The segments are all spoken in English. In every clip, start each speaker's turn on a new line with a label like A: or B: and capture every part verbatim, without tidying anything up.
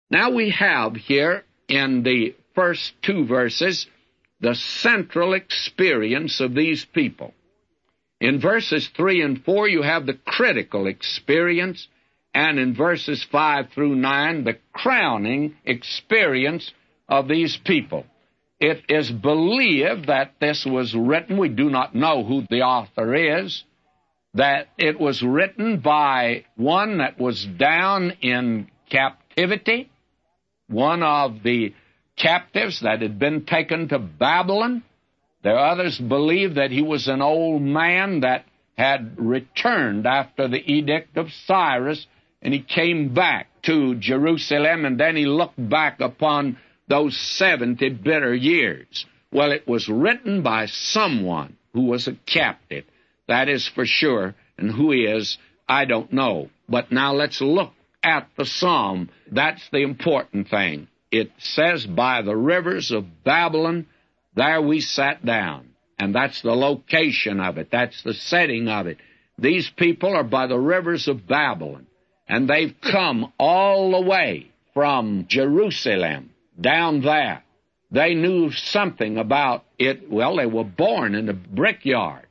A: Now we have here in the first two verses the central experience of these people. In verses three and four, you have the critical experience, and in verses five through nine, the crowning experience of these people. It is believed that this was written, we do not know who the author is, that it was written by one that was down in captivity, one of the captives that had been taken to Babylon. There are others believe that he was an old man that had returned after the edict of Cyrus, and he came back to Jerusalem, and then he looked back upon those seventy bitter years. Well, it was written by someone who was a captive. That is for sure, and who he is, I don't know. But now let's look at the psalm. That's the important thing. It says, by the rivers of Babylon, there we sat down. And that's the location of it. That's the setting of it. These people are by the rivers of Babylon. And they've come all the way from Jerusalem down there. They knew something about it. Well, they were born in the brickyards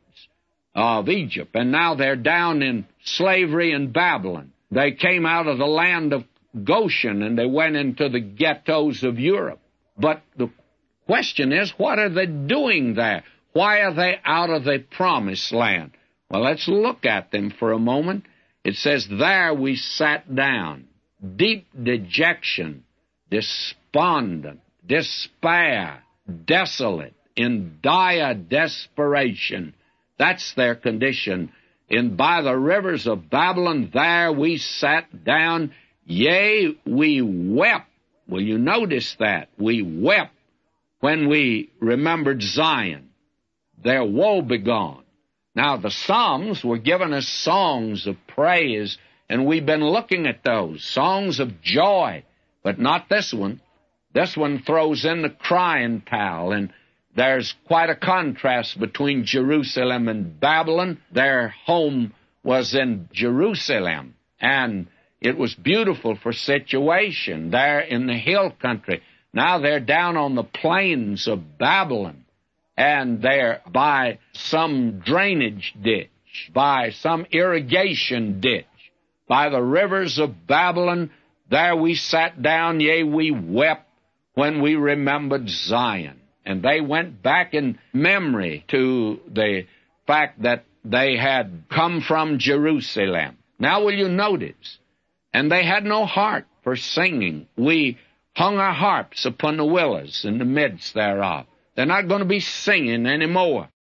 A: of Egypt. And now they're down in slavery in Babylon. They came out of the land of Goshen, and they went into the ghettos of Europe. But the question is, what are they doing there? Why are they out of the promised land? Well, let's look at them for a moment. It says, there we sat down, deep dejection, despondent, despair, desolate, in dire desperation. That's their condition. And by the rivers of Babylon, there we sat down, yea, we wept. Will you notice that? We wept when we remembered Zion, their woe begone. Now, the Psalms were giving us songs of praise, and we've been looking at those, songs of joy, but not this one. This one throws in the crying towel, and there's quite a contrast between Jerusalem and Babylon. Their home was in Jerusalem, and it was beautiful for situation there in the hill country. Now they're down on the plains of Babylon, and they're by some drainage ditch, by some irrigation ditch, by the rivers of Babylon. There we sat down, yea, we wept when we remembered Zion. And they went back in memory to the fact that they had come from Jerusalem. Now will you notice, and they had no heart for singing. We hung our harps upon the willows in the midst thereof. They're not going to be singing anymore.